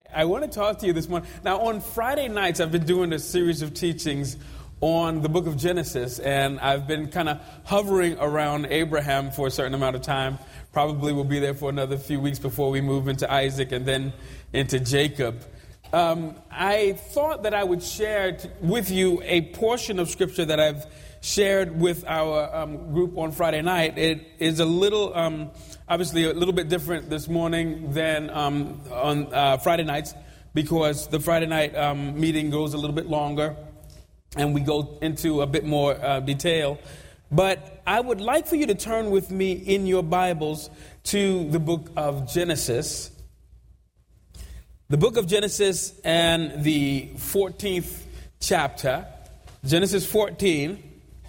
I want to talk to you this morning. Now, on Friday nights, I've been doing a series of teachings on the book of Genesis, and I've been kind of hovering around Abraham for a certain amount of time. Probably will be there for another few weeks before we move into Isaac and then into Jacob. I thought that I would share with you a portion of Scripture that I've shared with our group on Friday night. It is a little, obviously a little bit different this morning than on Friday nights, because the Friday night meeting goes a little bit longer and we go into a bit more detail. But I would like for you to turn with me in your Bibles to the book of Genesis. The book of Genesis and the 14th chapter, Genesis 14.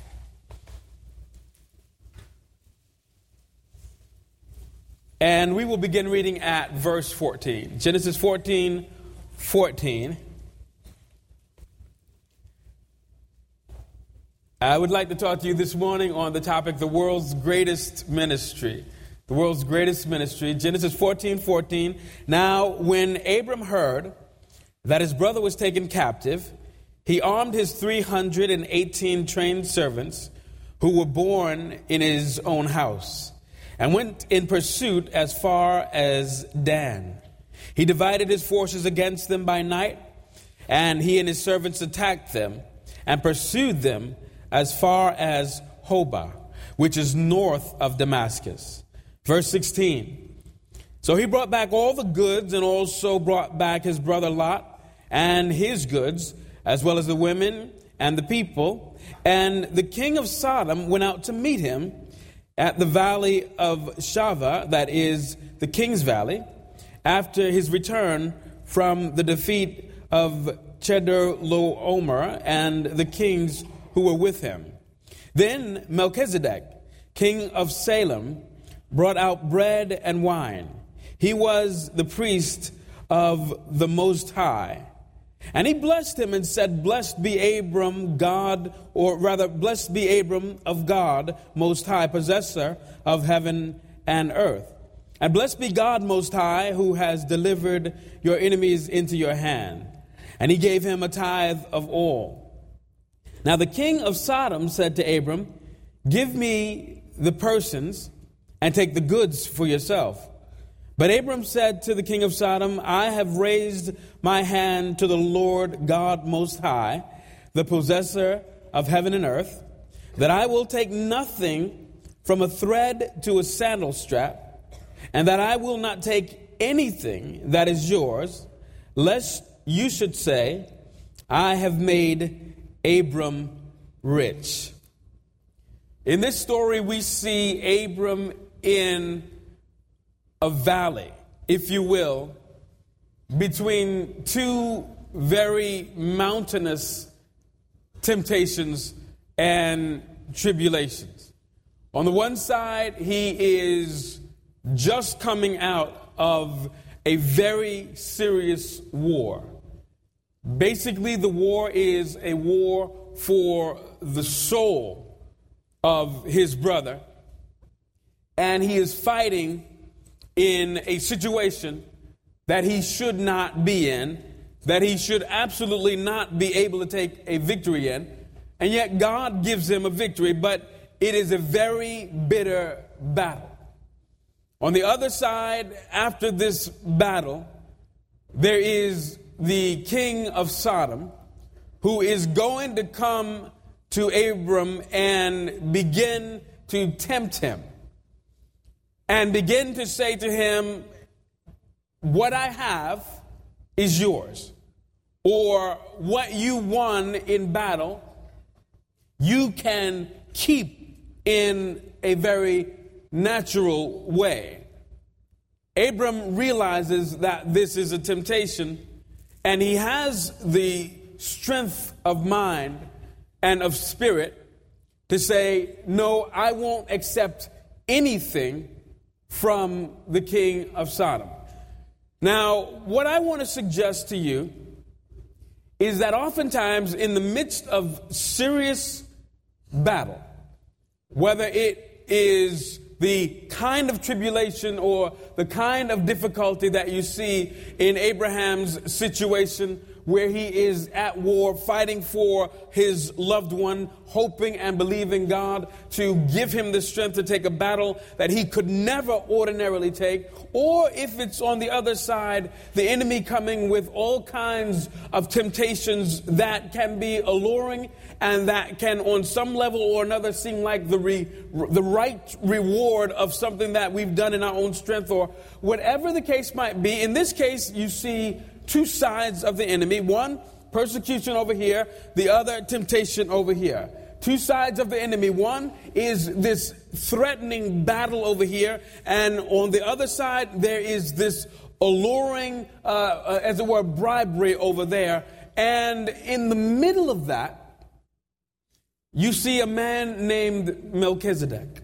And we will begin reading at verse 14. Genesis 14:14. I would like to talk to you this morning on the topic, the world's greatest ministry. The world's greatest ministry. Genesis 14:14. Now, when Abram heard that his brother was taken captive, he armed his 318 trained servants who were born in his own house, and went in pursuit as far as Dan. He divided his forces against them by night, and he and his servants attacked them and pursued them as far as Hobah, which is north of Damascus. Verse 16. So he brought back all the goods, and also brought back his brother Lot and his goods, as well as the women and the people. And the king of Sodom went out to meet him at the valley of Shaveh, that is the King's Valley, after his return from the defeat of Chedorlaomer and the kings who were with him. Then Melchizedek, king of Salem, brought out bread and wine. He was the priest of the Most High. And he blessed him and said, Blessed be Abram of God, Most High, possessor of heaven and earth. And blessed be God Most High, who has delivered your enemies into your hand. And he gave him a tithe of all. Now the king of Sodom said to Abram, Give me the persons and take the goods for yourself. But Abram said to the king of Sodom, I have raised my hand to the Lord God Most High, the possessor of heaven and earth, that I will take nothing from a thread to a sandal strap, and that I will not take anything that is yours, lest you should say, I have made Abram rich. In this story, we see Abram in a valley, if you will, between two very mountainous temptations and tribulations. On the one side, he is just coming out of a very serious war. Basically, the war is a war for the soul of his brother, and he is fighting in a situation that he should not be in, that he should absolutely not be able to take a victory in, and yet God gives him a victory, but it is a very bitter battle. On the other side, after this battle, there is the king of Sodom, who is going to come to Abram and begin to tempt him and begin to say to him, what I have is yours, or what you won in battle, you can keep in a very natural way. Abram realizes that this is a temptation, and he has the strength of mind and of spirit to say, no, I won't accept anything from the king of Sodom. Now, what I want to suggest to you is that oftentimes in the midst of serious battle, whether it is the kind of tribulation or the kind of difficulty that you see in Abraham's situation, where he is at war, fighting for his loved one, hoping and believing God to give him the strength to take a battle that he could never ordinarily take. Or if it's on the other side, the enemy coming with all kinds of temptations that can be alluring and that can on some level or another seem like the right reward of something that we've done in our own strength, or whatever the case might be. In this case, you see two sides of the enemy. One, persecution over here. The other, temptation over here. Two sides of the enemy. One is this threatening battle over here. And on the other side, there is this alluring, as it were, bribery over there. And in the middle of that, you see a man named Melchizedek.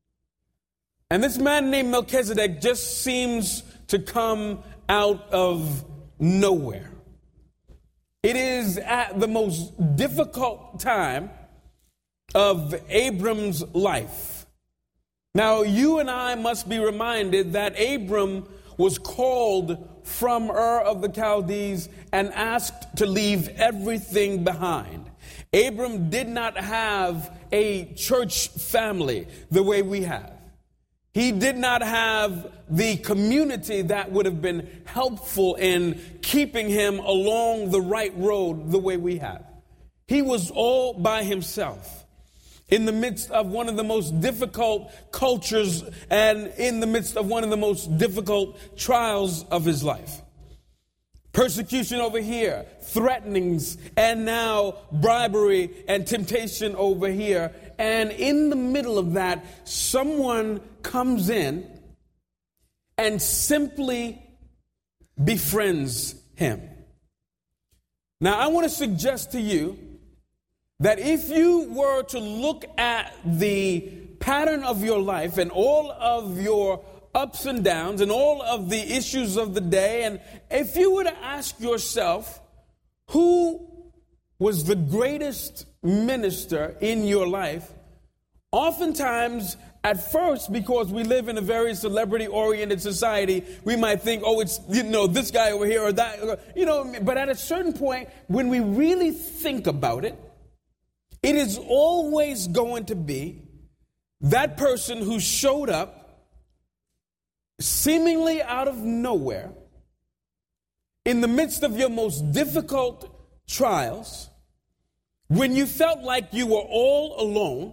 And this man named Melchizedek just seems to come out of nowhere. It is at the most difficult time of Abram's life. Now, you and I must be reminded that Abram was called from Ur of the Chaldees and asked to leave everything behind. Abram did not have a church family the way we have. He did not have the community that would have been helpful in keeping him along the right road the way we have. He was all by himself in the midst of one of the most difficult cultures and in the midst of one of the most difficult trials of his life. Persecution over here, threatenings, and now bribery and temptation over here. And in the middle of that, someone comes in and simply befriends him. Now, I want to suggest to you that if you were to look at the pattern of your life and all of your ups and downs and all of the issues of the day, and if you were to ask yourself, who was the greatest minister in your life, oftentimes at first, because we live in a very celebrity-oriented society, we might think, oh, it's, this guy over here or that, but at a certain point, when we really think about it, it is always going to be that person who showed up seemingly out of nowhere in the midst of your most difficult trials, when you felt like you were all alone,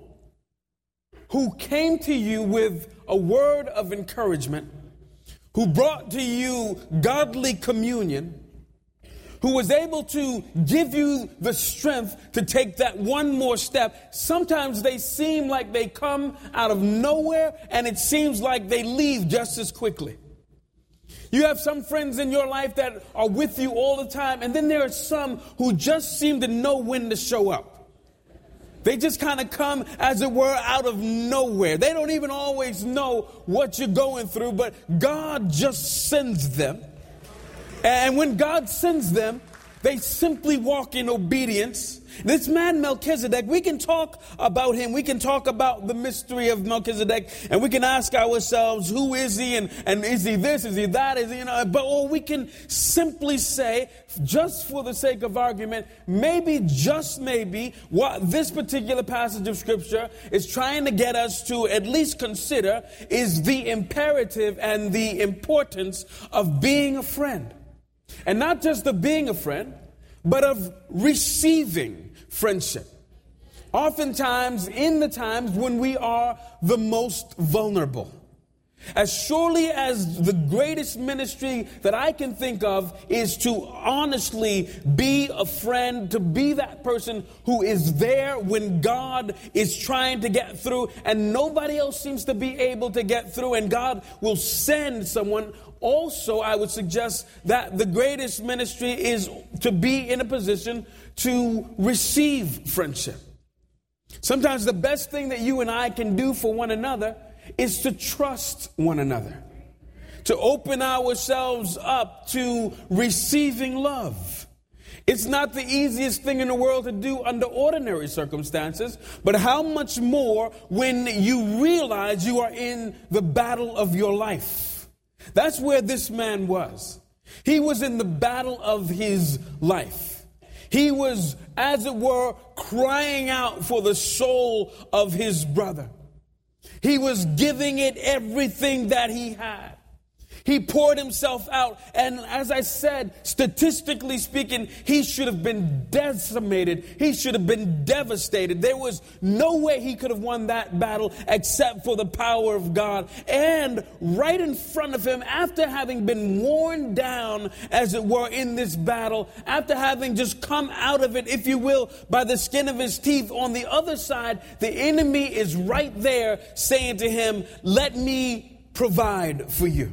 who came to you with a word of encouragement, who brought to you godly communion, who was able to give you the strength to take that one more step. Sometimes they seem like they come out of nowhere, and it seems like they leave just as quickly. You have some friends in your life that are with you all the time, and then there are some who just seem to know when to show up. They just kind of come, as it were, out of nowhere. They don't even always know what you're going through, but God just sends them. And when God sends them, they simply walk in obedience. This man Melchizedek, we can talk about him. We can talk about the mystery of Melchizedek, and we can ask ourselves, who is he? And is he this? Is he that? Is he, or we can simply say, just for the sake of argument, maybe, just maybe, what this particular passage of Scripture is trying to get us to at least consider is the imperative and the importance of being a friend. And not just of being a friend, but of receiving friendship. Oftentimes, in the times when we are the most vulnerable. As surely as the greatest ministry that I can think of is to honestly be a friend, to be that person who is there when God is trying to get through and nobody else seems to be able to get through, and God will send someone. Also, I would suggest that the greatest ministry is to be in a position to receive friendship. Sometimes the best thing that you and I can do for one another is to trust one another, to open ourselves up to receiving love. It's not the easiest thing in the world to do under ordinary circumstances, but how much more when you realize you are in the battle of your life. That's where this man was. He was in the battle of his life. He was, as it were, crying out for the soul of his brother. He was giving it everything that he had. He poured himself out. And as I said, statistically speaking, he should have been decimated. He should have been devastated. There was no way he could have won that battle except for the power of God. And right in front of him, after having been worn down, as it were, in this battle, after having just come out of it, if you will, by the skin of his teeth, on the other side, the enemy is right there saying to him, let me provide for you.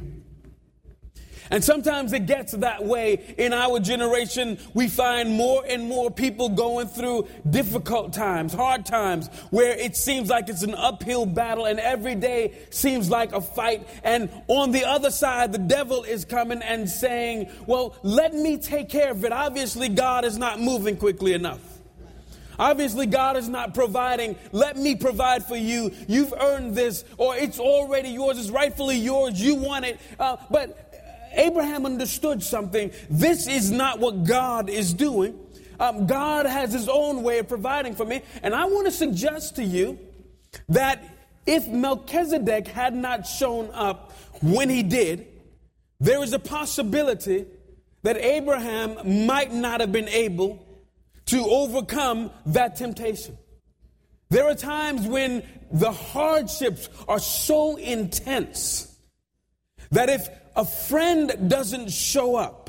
And sometimes it gets that way in our generation. We find more and more people going through difficult times, hard times, where it seems like it's an uphill battle and every day seems like a fight. And on the other side, the devil is coming and saying, well, let me take care of it. Obviously, God is not moving quickly enough. Obviously, God is not providing. Let me provide for you. You've earned this, or it's already yours. It's rightfully yours. You want it. But Abraham understood something. This is not what God is doing. God has his own way of providing for me. And I want to suggest to you that if Melchizedek had not shown up when he did, there is a possibility that Abraham might not have been able to overcome that temptation. There are times when the hardships are so intense that if a friend doesn't show up,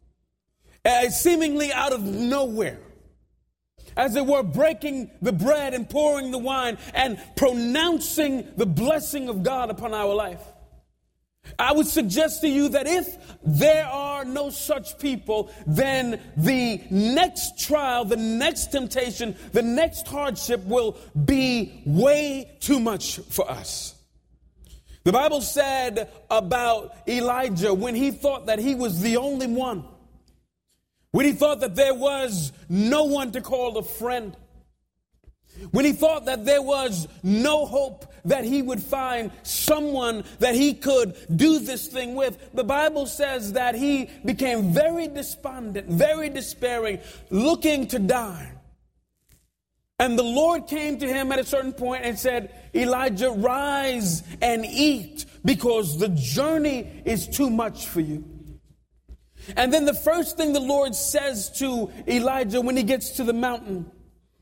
seemingly out of nowhere, as it were, breaking the bread and pouring the wine and pronouncing the blessing of God upon our life, I would suggest to you that if there are no such people, then the next trial, the next temptation, the next hardship will be way too much for us. The Bible said about Elijah, when he thought that he was the only one, when he thought that there was no one to call a friend, when he thought that there was no hope that he would find someone that he could do this thing with, the Bible says that he became very despondent, very despairing, looking to die. And the Lord came to him at a certain point and said, Elijah, rise and eat because the journey is too much for you. And then the first thing the Lord says to Elijah when he gets to the mountain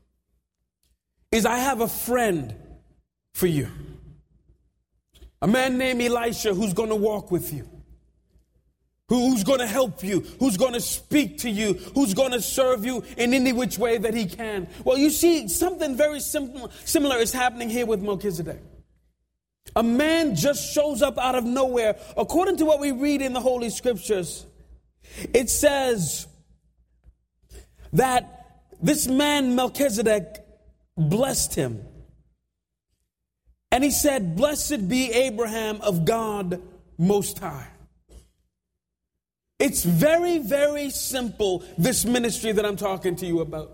is, I have a friend for you. A man named Elisha who's going to walk with you. Who's going to help you, who's going to speak to you, who's going to serve you in any which way that he can. Well, you see, something very similar is happening here with Melchizedek. A man just shows up out of nowhere. According to what we read in the Holy Scriptures, it says that this man Melchizedek blessed him. And he said, blessed be Abraham of God Most High. It's very, very simple, this ministry that I'm talking to you about.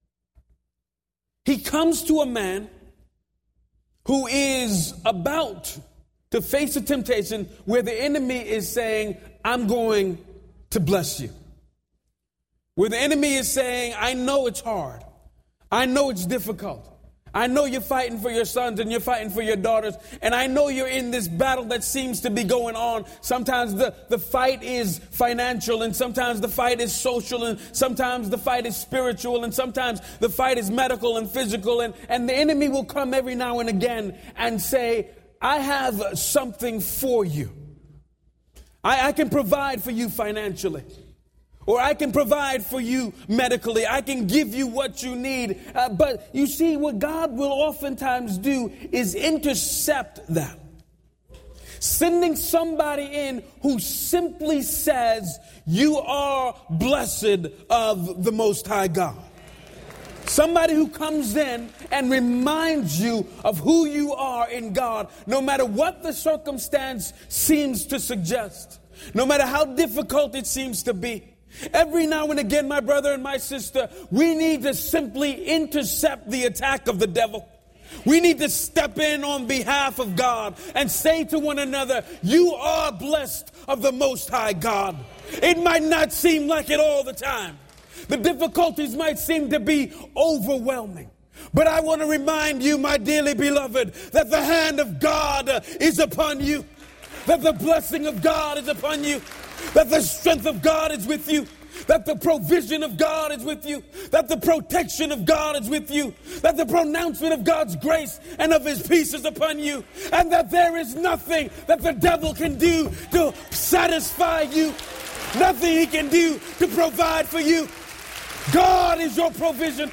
He comes to a man who is about to face a temptation where the enemy is saying, I'm going to bless you. Where the enemy is saying, I know it's hard. I know it's difficult. I know you're fighting for your sons and you're fighting for your daughters. And I know you're in this battle that seems to be going on. Sometimes the fight is financial, and sometimes the fight is social, and sometimes the fight is spiritual, and sometimes the fight is medical and physical. And the enemy will come every now and again and say, I have something for you. I can provide for you financially. Or I can provide for you medically. I can give you what you need. But you see, what God will oftentimes do is intercept that. Sending somebody in who simply says, you are blessed of the Most High God. Somebody who comes in and reminds you of who you are in God, no matter what the circumstance seems to suggest, no matter how difficult it seems to be. Every now and again, my brother and my sister, we need to simply intercept the attack of the devil. We need to step in on behalf of God and say to one another, you are blessed of the Most High God. It might not seem like it all the time. The difficulties might seem to be overwhelming. But I want to remind you, my dearly beloved, that the hand of God is upon you, that the blessing of God is upon you, that the strength of God is with you, that the provision of God is with you, that the protection of God is with you, that the pronouncement of God's grace and of his peace is upon you, and that there is nothing that the devil can do to satisfy you, nothing he can do to provide for you. God is your provision.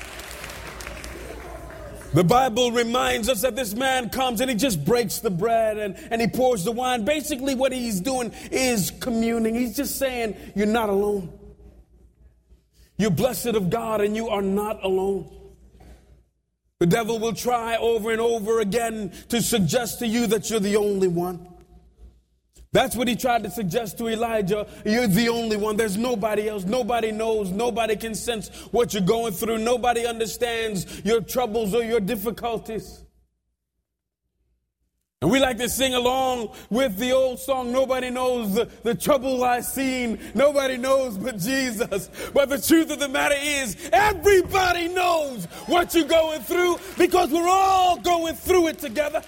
The Bible reminds us that this man comes and he just breaks the bread and he pours the wine. Basically what he's doing is communing. He's just saying, you're not alone. You're blessed of God and you are not alone. The devil will try over and over again to suggest to you that you're the only one. That's what he tried to suggest to Elijah. You're the only one. There's nobody else. Nobody knows. Nobody can sense what you're going through. Nobody understands your troubles or your difficulties. And we like to sing along with the old song, nobody knows the trouble I've seen. Nobody knows but Jesus. But the truth of the matter is, everybody knows what you're going through because we're all going through it together.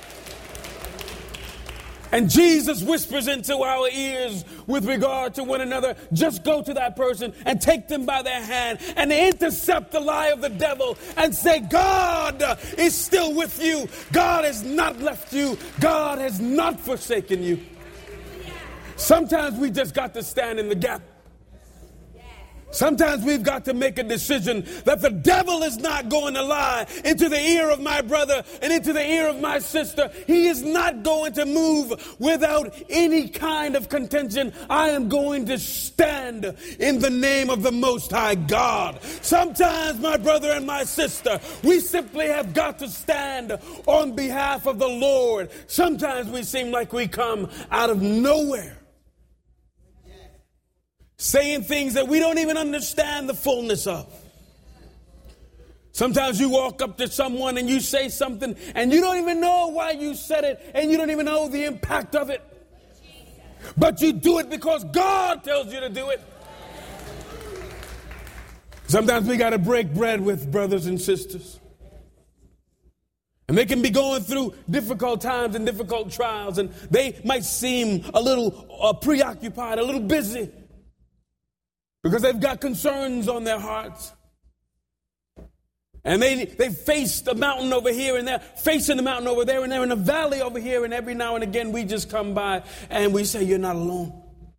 And Jesus whispers into our ears with regard to one another, just go to that person and take them by their hand and intercept the lie of the devil and say, God is still with you. God has not left you. God has not forsaken you. Sometimes we just got to stand in the gap. Sometimes we've got to make a decision that the devil is not going to lie into the ear of my brother and into the ear of my sister. He is not going to move without any kind of contention. I am going to stand in the name of the Most High God. Sometimes, my brother and my sister, we simply have got to stand on behalf of the Lord. Sometimes we seem like we come out of nowhere, saying things that we don't even understand the fullness of. Sometimes you walk up to someone and you say something and you don't even know why you said it and you don't even know the impact of it. But you do it because God tells you to do it. Sometimes we got to break bread with brothers and sisters. And they can be going through difficult times and difficult trials, and they might seem a little preoccupied, a little busy, because they've got concerns on their hearts. And they faced the mountain over here, and they're facing the mountain over there, and they're in a valley over here, and every now and again we just come by and we say, you're not alone.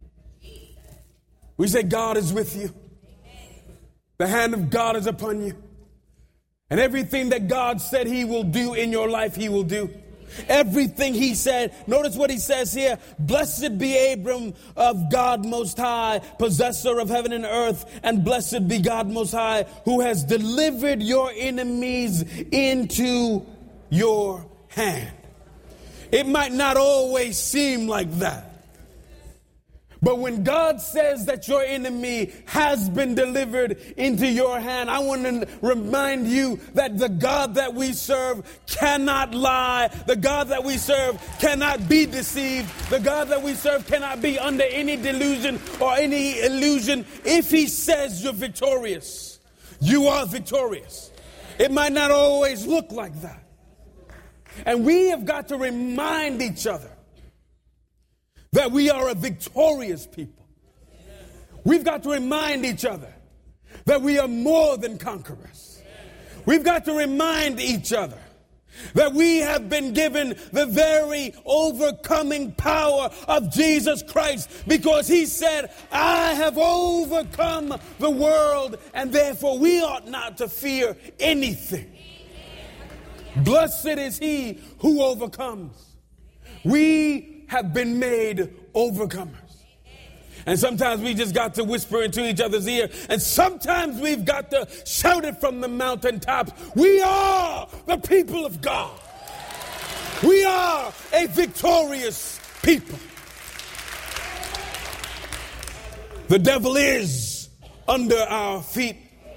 We say, God is with you. The hand of God is upon you. And everything that God said he will do in your life, he will do. Everything he said. Notice what he says here. Blessed be Abram of God Most High, possessor of heaven and earth. And blessed be God Most High, who has delivered your enemies into your hand. It might not always seem like that. But when God says that your enemy has been delivered into your hand, I want to remind you that the God that we serve cannot lie. The God that we serve cannot be deceived. The God that we serve cannot be under any delusion or any illusion. If he says you're victorious, you are victorious. It might not always look like that. And we have got to remind each other that we are a victorious people. We've got to remind each other that we are more than conquerors. We've got to remind each other that we have been given the very overcoming power of Jesus Christ, because he said, I have overcome the world, and therefore we ought not to fear anything. Blessed is he who overcomes. We have been made overcomers. And sometimes we just got to whisper into each other's ear, and sometimes we've got to shout it from the mountaintops. We are the people of God. We are a victorious people. The devil is under our feet.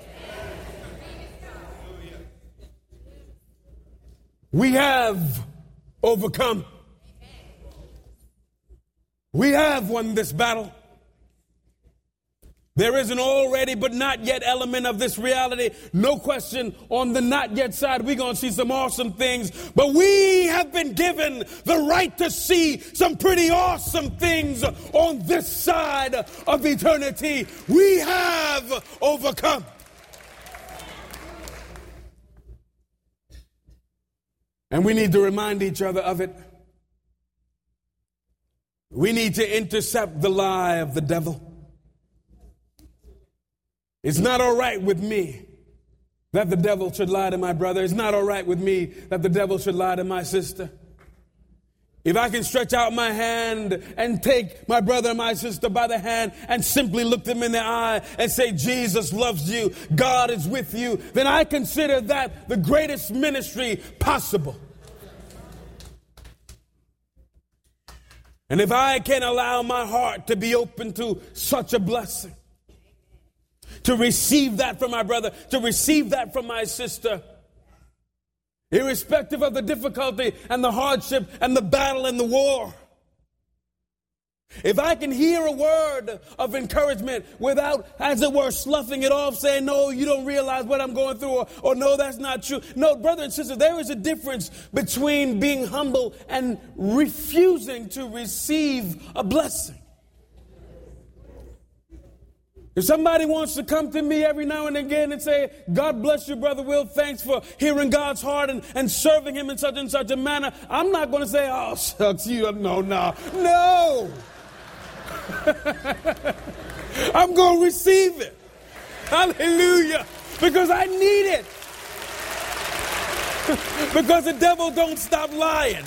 We have overcome. We have won this battle. There is an already but not yet element of this reality. No question, on the not yet side, we're going to see some awesome things. But we have been given the right to see some pretty awesome things on this side of eternity. We have overcome. And we need to remind each other of it. We need to intercept the lie of the devil. It's not all right with me that the devil should lie to my brother. It's not all right with me that the devil should lie to my sister. If I can stretch out my hand and take my brother and my sister by the hand and simply look them in the eye and say, Jesus loves you, God is with you, then I consider that the greatest ministry possible. And if I can allow my heart to be open to such a blessing, to receive that from my brother, to receive that from my sister, irrespective of the difficulty and the hardship and the battle and the war. If I can hear a word of encouragement without, as it were, sloughing it off, saying, no, you don't realize what I'm going through, or no, that's not true. No, brother and sister, there is a difference between being humble and refusing to receive a blessing. If somebody wants to come to me every now and again and say, God bless you, Brother Will, thanks for hearing God's heart and serving him in such and such a manner, I'm not going to say, oh, shucks, you, no. I'm going to receive it. Hallelujah. Because I need it. Because the devil don't stop lying.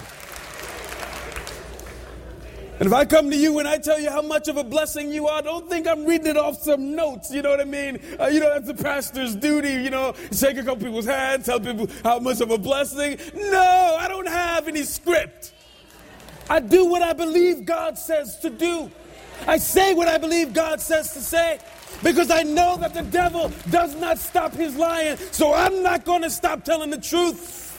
And if I come to you and I tell you how much of a blessing you are, don't think I'm reading it off some notes. You know what I mean? That's the pastor's duty, shake a couple people's hands, tell people how much of a blessing. No, I don't have any script. I do what I believe God says to do. I say what I believe God says to say. Because I know that the devil does not stop his lying. So I'm not going to stop telling the truth.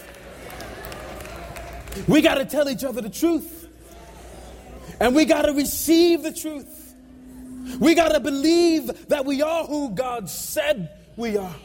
We got to tell each other the truth. And we got to receive the truth. We got to believe that we are who God said we are.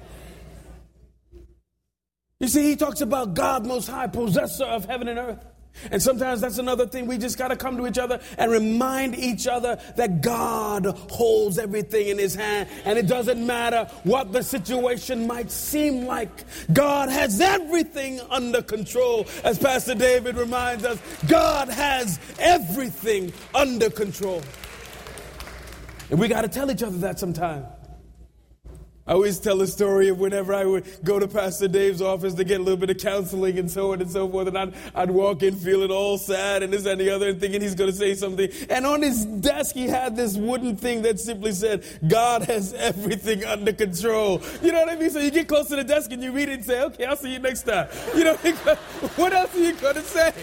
You see, he talks about God Most High, possessor of heaven and earth. And sometimes that's another thing. We just got to come to each other and remind each other that God holds everything in his hand. And it doesn't matter what the situation might seem like. God has everything under control. As Pastor David reminds us, God has everything under control. And we got to tell each other that sometime. I always tell a story of whenever I would go to Pastor Dave's office to get a little bit of counseling and so on and so forth. And I'd walk in feeling all sad and this and the other and thinking he's going to say something. And on his desk, he had this wooden thing that simply said, God has everything under control. You know what I mean? So you get close to the desk and you read it and say, okay, I'll see you next time. What else are you going to say?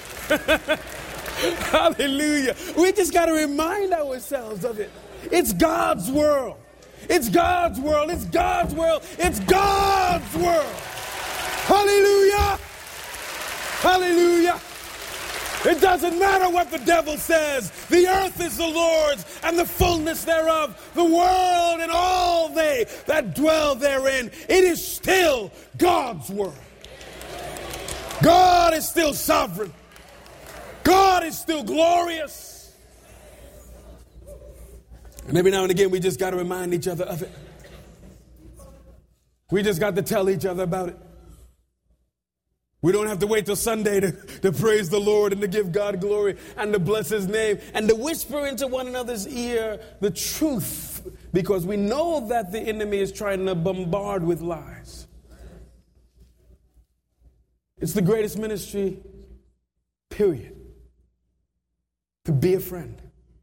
Hallelujah. We just got to remind ourselves of it. It's God's world. It's God's world. It's God's world. It's God's world. Hallelujah. Hallelujah. It doesn't matter what the devil says. The earth is the Lord's and the fullness thereof, the world and all they that dwell therein. It is still God's world. God is still sovereign. God is still glorious. And every now and again, we just got to remind each other of it. We just got to tell each other about it. We don't have to wait till Sunday to praise the Lord and to give God glory and to bless his name and to whisper into one another's ear the truth, because we know that the enemy is trying to bombard with lies. It's the greatest ministry, period. To be a friend.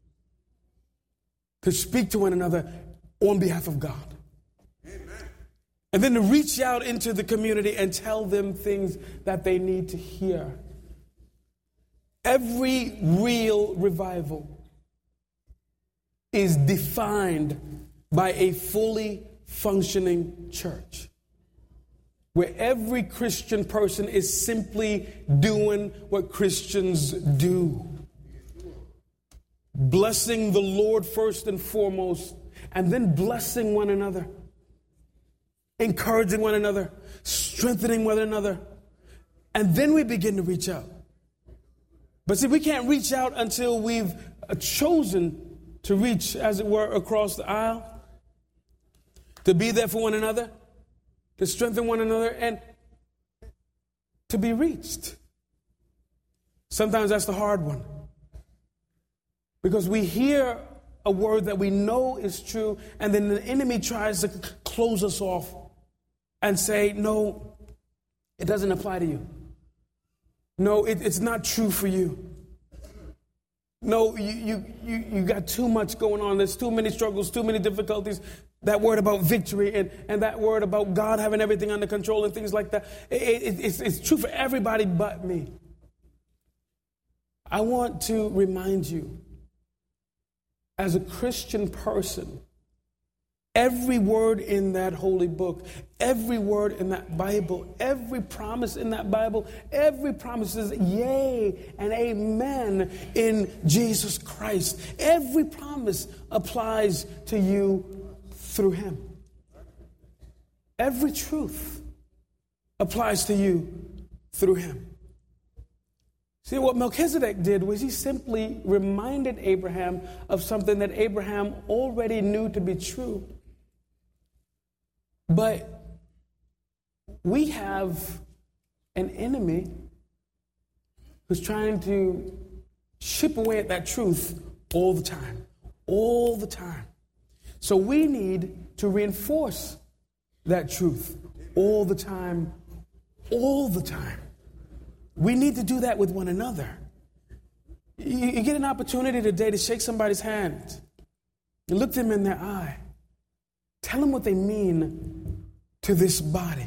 To speak to one another on behalf of God. Amen. And then to reach out into the community and tell them things that they need to hear. Every real revival is defined by a fully functioning church, where every Christian person is simply doing what Christians do. Blessing the Lord first and foremost, and then blessing one another, encouraging one another, strengthening one another, and then we begin to reach out. But see, we can't reach out until we've chosen to reach, as it were, across the aisle, to be there for one another, to strengthen one another, and to be reached. Sometimes that's the hard one. Because we hear a word that we know is true, and then the enemy tries to close us off and say, no, it doesn't apply to you. No, it's not true for you. No, you got too much going on. There's too many struggles, too many difficulties. That word about victory and that word about God having everything under control and things like that. It's true for everybody but me. I want to remind you, as a Christian person, every word in that holy book, every word in that Bible, every promise in that Bible, every promise is yea and amen in Jesus Christ. Every promise applies to you through him. Every truth applies to you through him. See, what Melchizedek did was he simply reminded Abraham of something that Abraham already knew to be true. But we have an enemy who's trying to chip away at that truth all the time. All the time. So we need to reinforce that truth all the time. All the time. We need to do that with one another. You get an opportunity today to shake somebody's hand. You look them in their eye. Tell them what they mean to this body.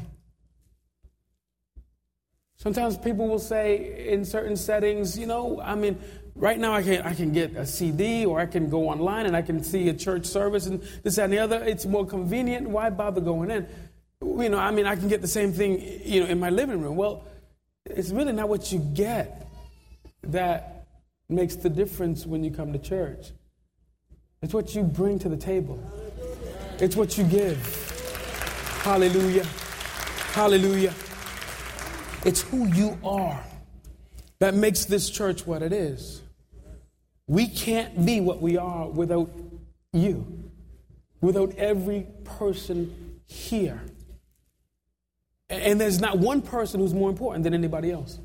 Sometimes people will say in certain settings, right now I can get a CD or I can go online and I can see a church service and this, that, and the other. It's more convenient. Why bother going in? I can get the same thing, in my living room. Well, it's really not what you get that makes the difference when you come to church. It's what you bring to the table. It's what you give. Hallelujah. Hallelujah. It's who you are that makes this church what it is. We can't be what we are without you, without every person here. And there's not one person who's more important than anybody else.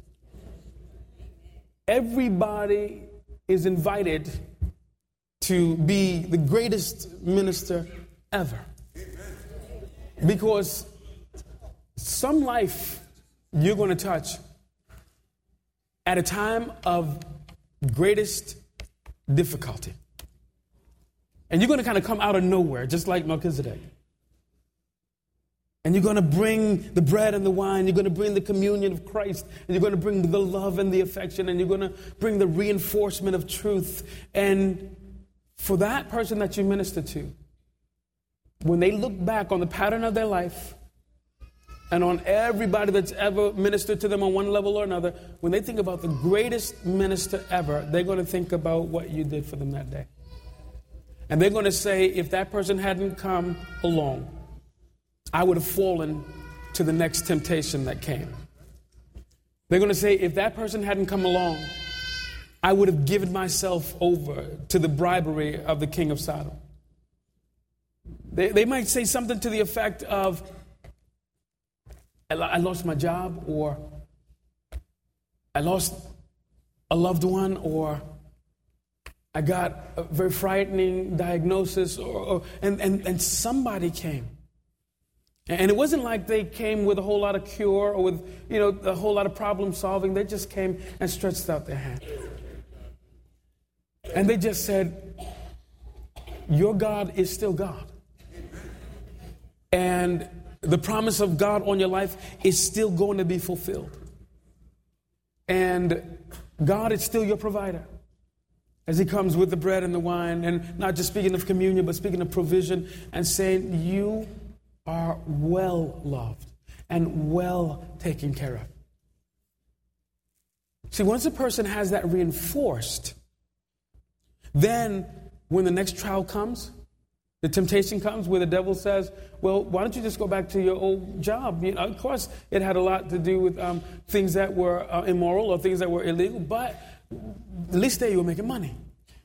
Everybody is invited to be the greatest minister ever. Because some life you're going to touch at a time of greatest difficulty. And you're going to kind of come out of nowhere, just like Melchizedek. And you're going to bring the bread and the wine. You're going to bring the communion of Christ. And you're going to bring the love and the affection. And you're going to bring the reinforcement of truth. And for that person that you minister to, when they look back on the pattern of their life and on everybody that's ever ministered to them on one level or another, when they think about the greatest minister ever, they're going to think about what you did for them that day. And they're going to say, if that person hadn't come along, I would have fallen to the next temptation that came. They're going to say, if that person hadn't come along, I would have given myself over to the bribery of the king of Sodom. They might say something to the effect of, I lost my job, or I lost a loved one, or I got a very frightening diagnosis, and somebody came. And it wasn't like they came with a whole lot of cure or with, a whole lot of problem solving. They just came and stretched out their hand. And they just said, your God is still God. And the promise of God on your life is still going to be fulfilled. And God is still your provider. as he comes with the bread and the wine, and not just speaking of communion, but speaking of provision, and saying, you are well loved and well taken care of. See, once a person has that reinforced, then when the next trial comes, the temptation comes where the devil says, well, why don't you just go back to your old job? You know, of course, it had a lot to do with things that were immoral or things that were illegal, but at least there you were making money.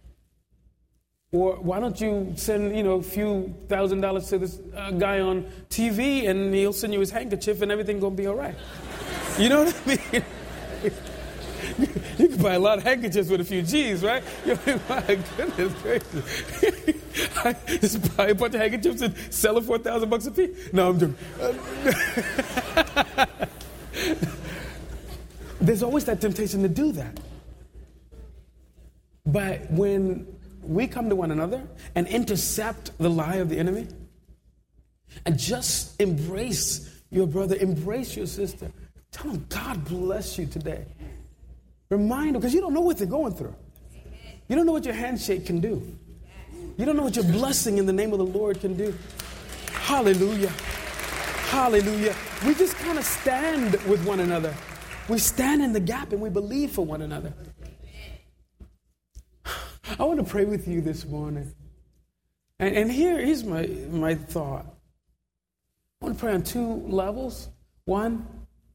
Or why don't you send, a few $1,000s to this guy on TV, and he'll send you his handkerchief and everything's going to be all right. You know what I mean? You can buy a lot of handkerchiefs with a few G's, right? My goodness gracious. Just buy a bunch of handkerchiefs and sell them for $1,000 a piece. No, I'm joking. There's always that temptation to do that. But when we come to one another and intercept the lie of the enemy and just embrace your brother, embrace your sister, tell them, God bless you today. Remind them, because you don't know what they're going through. You don't know what your handshake can do. You don't know what your blessing in the name of the Lord can do. Hallelujah. Hallelujah. We just kind of stand with one another. We stand in the gap and we believe for one another. I want to pray with you this morning. And here's my thought. I want to pray on two levels. One,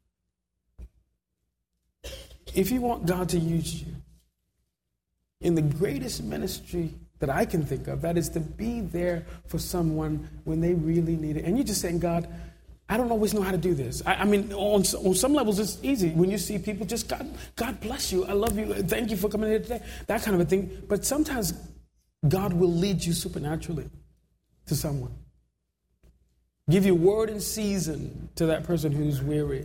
if you want God to use you in the greatest ministry that I can think of, that is to be there for someone when they really need it. And you're just saying, God, I don't always know how to do this. I mean, on some levels, it's easy. When you see people, just God bless you. I love you. Thank you for coming here today. That kind of a thing. But sometimes God will lead you supernaturally to someone. Give you word in season to that person who's weary.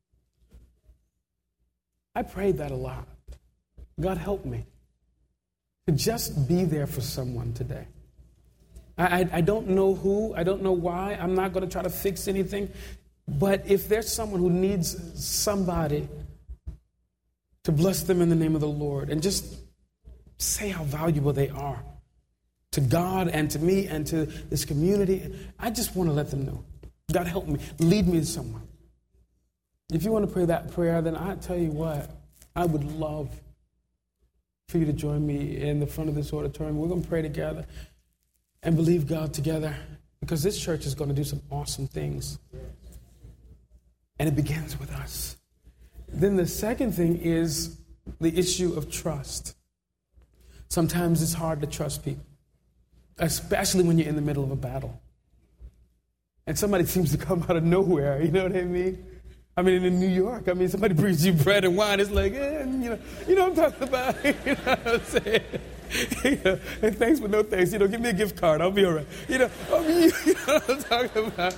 I prayed that a lot. God help me to just be there for someone today. I don't know who, I don't know why, I'm not going to try to fix anything, but if there's someone who needs somebody to bless them in the name of the Lord and just say how valuable they are to God and to me and to this community, I just want to let them know. God help me, lead me to someone. If you want to pray that prayer, then I tell you what, I would love for you to join me in the front of this auditorium. We're going to pray together and believe God together, because this church is going to do some awesome things. And it begins with us. Then the second thing is the issue of trust. Sometimes it's hard to trust people, especially when you're in the middle of a battle. And somebody seems to come out of nowhere, you know what I mean? I mean, in New York, somebody brings you bread and wine. It's like, you know what I'm talking about? You know what I'm saying? And thanks but no thanks. Give me a gift card. I'll be all right. You know what I'm talking about?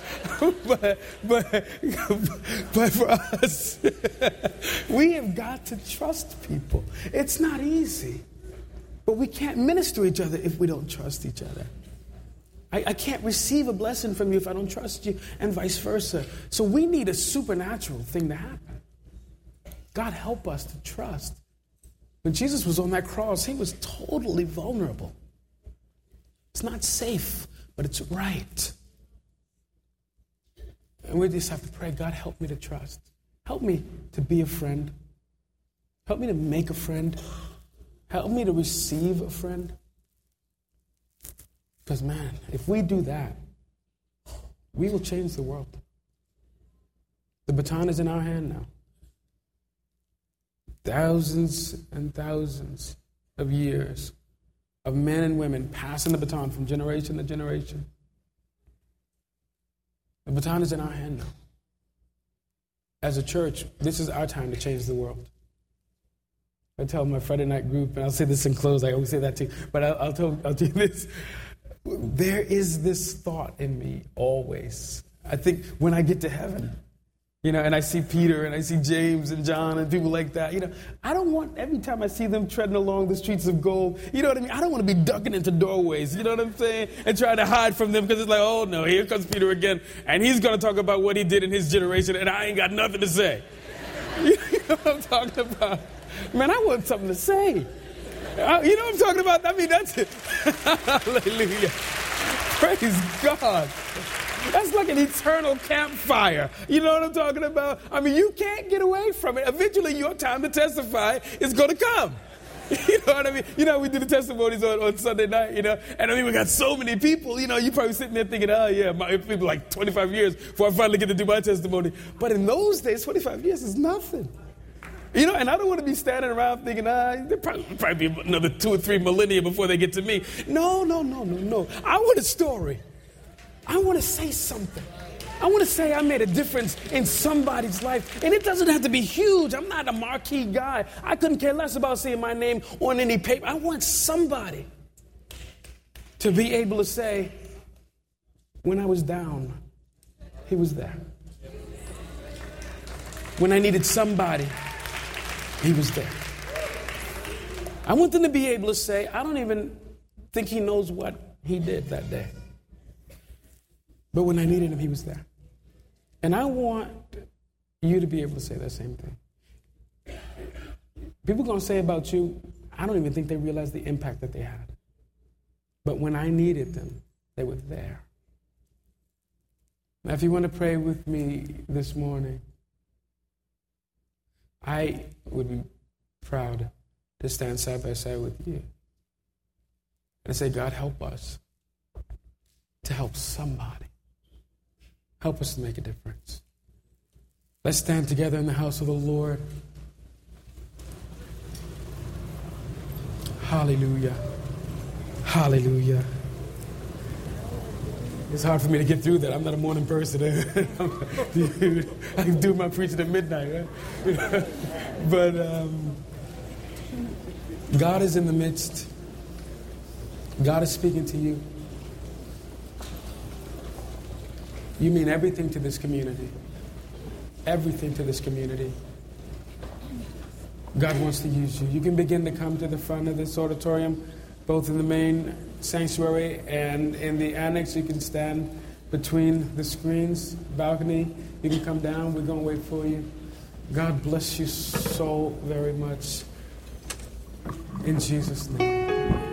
But for us, we have got to trust people. It's not easy. But we can't minister to each other if we don't trust each other. I can't receive a blessing from you if I don't trust you, and vice versa. So we need a supernatural thing to happen. God help us to trust. When Jesus was on that cross, he was totally vulnerable. It's not safe, but it's right. And we just have to pray, God, help me to trust. Help me to be a friend. Help me to make a friend. Help me to receive a friend. Because, man, if we do that, we will change the world. The baton is in our hand now. Thousands and thousands of years of men and women passing the baton from generation to generation. The baton is in our hand now. As a church, this is our time to change the world. I tell my Friday night group, and I'll say this in close, I always say that too, but I'll tell you this. There is this thought in me always. I think when I get to heaven, and I see Peter and I see James and John and people like that, I don't want, every time I see them treading along the streets of gold, you know what I mean? I don't want to be ducking into doorways, you know what I'm saying? And trying to hide from them, because it's like, oh no, here comes Peter again. And he's going to talk about what he did in his generation, and I ain't got nothing to say. You know what I'm talking about? Man, I want something to say. You know what I'm talking about? I mean, that's it. Hallelujah. Praise God. That's like an eternal campfire. You know what I'm talking about? I mean, you can't get away from it. Eventually, your time to testify is going to come. You know what I mean? You know, we do the testimonies on Sunday night, you know, and I mean, we got so many people, you know, you probably sitting there thinking, oh, yeah, it's been like 25 years before I finally get to do my testimony. But in those days, 25 years is nothing. You know, and I don't want to be standing around thinking, there'll probably be another 2 or 3 millennia before they get to me. No. I want a story. I want to say something. I want to say I made a difference in somebody's life. And it doesn't have to be huge. I'm not a marquee guy. I couldn't care less about seeing my name on any paper. I want somebody to be able to say, when I was down, he was there. When I needed somebody, he was there. I want them to be able to say, I don't even think he knows what he did that day. But when I needed him, he was there. And I want you to be able to say that same thing. People are going to say about you, I don't even think they realize the impact that they had. But when I needed them, they were there. Now, if you want to pray with me this morning, I would be proud to stand side by side with you and say, God, help us to help somebody. Help us to make a difference. Let's stand together in the house of the Lord. Hallelujah. Hallelujah. It's hard for me to get through that. I'm not a morning person. I can do my preaching at midnight, right? But God is in the midst. God is speaking to you. You mean everything to this community. Everything to this community. God wants to use you. You can begin to come to the front of this auditorium, both in the main sanctuary and in the annex. You can stand between the screens, balcony. You can come down. We're going to wait for you. God bless you so very much. In Jesus' name.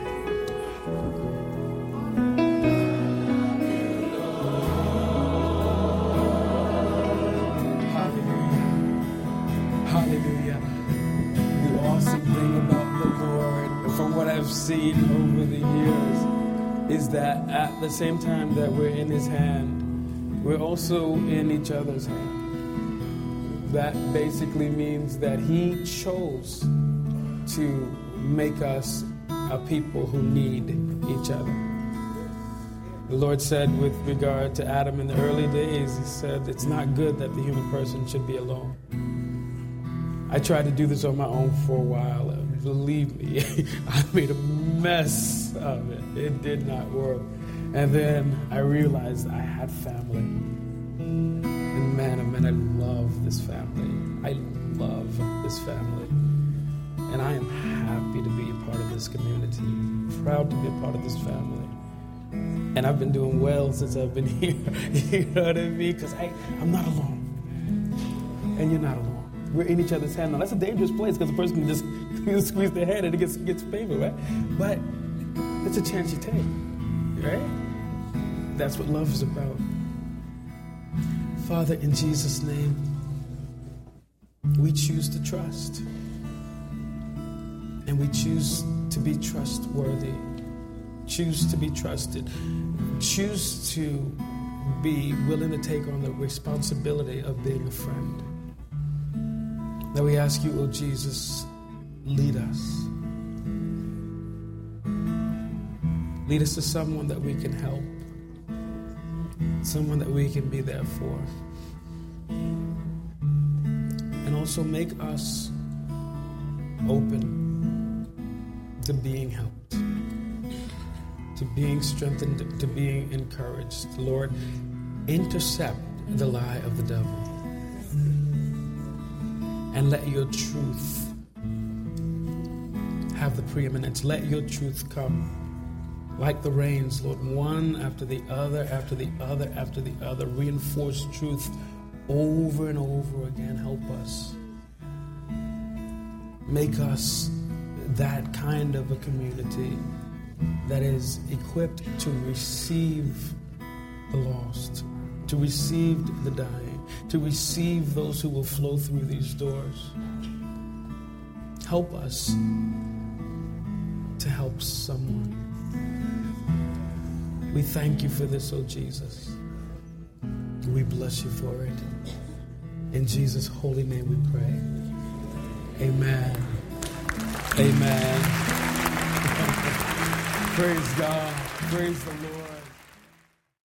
Seen over the years is that at the same time that we're in his hand, we're also in each other's hand. That basically means that he chose to make us a people who need each other. The Lord said with regard to Adam in the early days, he said, it's not good that the human person should be alone. I tried to do this on my own for a while. Believe me, I made a mess of it. It did not work. And then I realized I had family. And man, I love this family. I love this family. And I am happy to be a part of this community. Proud to be a part of this family. And I've been doing well since I've been here. You know what I mean? Because I'm not alone. And you're not alone. We're in each other's hand. Now, that's a dangerous place because the person can just squeeze their hand and it gets painful, right? But it's a chance you take, right? That's what love is about. Father, in Jesus' name, we choose to trust. And we choose to be trustworthy. Choose to be trusted. Choose to be willing to take on the responsibility of being a friend. Now we ask you, oh Jesus, lead us. Lead us to someone that we can help. Someone that we can be there for. And also make us open to being helped, to being strengthened, to being encouraged. Lord, intercept the lie of the devil. And let your truth have the preeminence. Let your truth come like the rains, Lord, one after the other, after the other, after the other. Reinforce truth over and over again. Help us. Make us that kind of a community that is equipped to receive the lost, to receive the dying, to receive those who will flow through these doors. Help us to help someone. We thank you for this, oh Jesus. We bless you for it. In Jesus' holy name we pray. Amen. Amen. Praise God. Praise the Lord.